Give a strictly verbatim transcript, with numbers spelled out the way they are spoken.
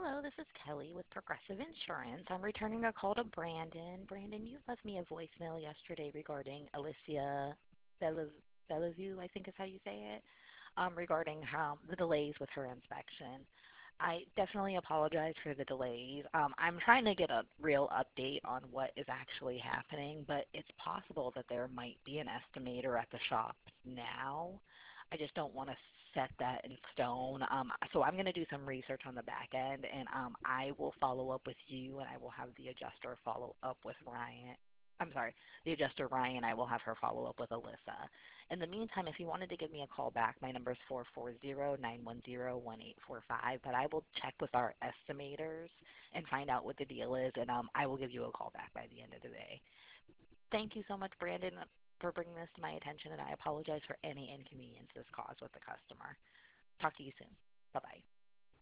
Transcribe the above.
Hello, this is Kelly with Progressive Insurance. I'm returning a call to Brandon. Brandon, you left me a voicemail yesterday regarding Alicia Belle- Bellevue, I think is how you say it, um, regarding how the delays with her inspection. I definitely apologize for the delays. Um, I'm trying to get a real update on what is actually happening, but it's possible that there might be an estimator at the shop now. I just don't want to set that in stone. Um, so I'm going to do some research on the back end, and um, I will follow up with you, and I will have the adjuster follow up with Ryan. I'm sorry, the adjuster Ryan. I will have her follow up with Alyssa. In the meantime, if you wanted to give me a call back, my number is four four zero, nine one zero, one eight four five, but I will check with our estimators and find out what the deal is, and um, I will give you a call back by the end of the day. Thank you so much, Brandon, for bringing this to my attention, and I apologize for any inconvenience this caused with the customer. Talk to you soon. Bye-bye.